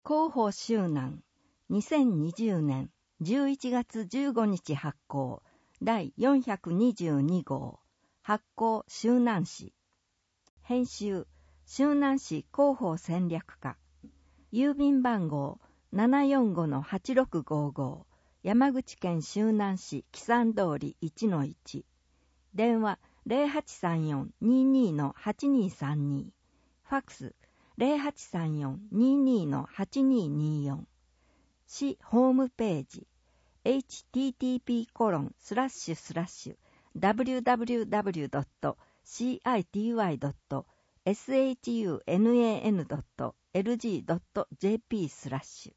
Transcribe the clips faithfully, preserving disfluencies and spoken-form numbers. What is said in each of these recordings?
広報周南にせんにじゅうねんじゅういちがつじゅうごにち発行だいよんひゃくにじゅうにごう発行周南市編集周南市広報戦略課郵便番号 ななよんごのはちろくごご山口県周南市木山通り いちのいち 電話 ゼロはちさんよん にーにーのはちにーさんに ファックス ゼロはちさんよん にーにーのはちにーにーよん 市ホームページ エイチティーティーピーコロンスラッシュスラッシュダブリューダブリューダブリュードットシーアイティーワイドットエスエイチユーエヌエーエヌドットエルジードットジェーピー スラッシュ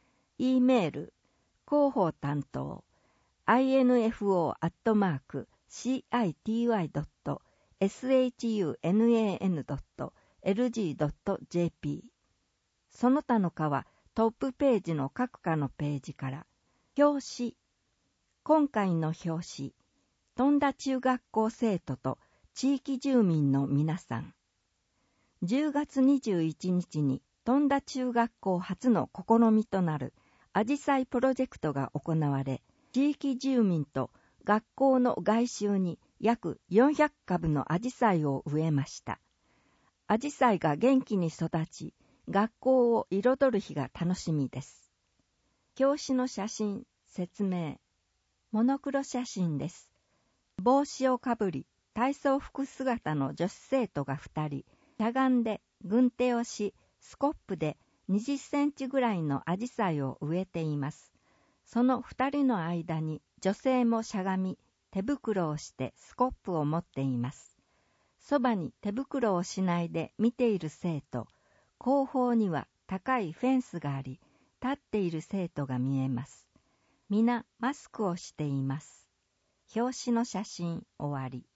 E メール広報担当 アイエヌエフオー アットマーク シーアイティーワイドットエスエイチユーエヌエーエヌドットエルジードットジェーピー その他の課はトップページの各課のページから表紙今回の表紙富田中学校生徒と地域住民の皆さんじゅうがつにじゅういちにちに富田中学校初の試みとなるあじさいプロジェクトが行われ地域住民と学校の外周に約よんひゃくかぶのあじさいを植えました。あじさいが元気に育ち学校を彩る日が楽しみです。表紙の写真説明モノクロ写真です。帽子をかぶり体操服姿の女子生徒がふたりしゃがんで軍手をしスコップでにじゅっセンチぐらいのアジサイを植えています。その二人の間に女性もしゃがみ手袋をしてスコップを持っています。そばに手袋をしないで見ている生徒、後方には高いフェンスがあり立っている生徒が見えます。皆マスクをしています。表紙の写真終わり。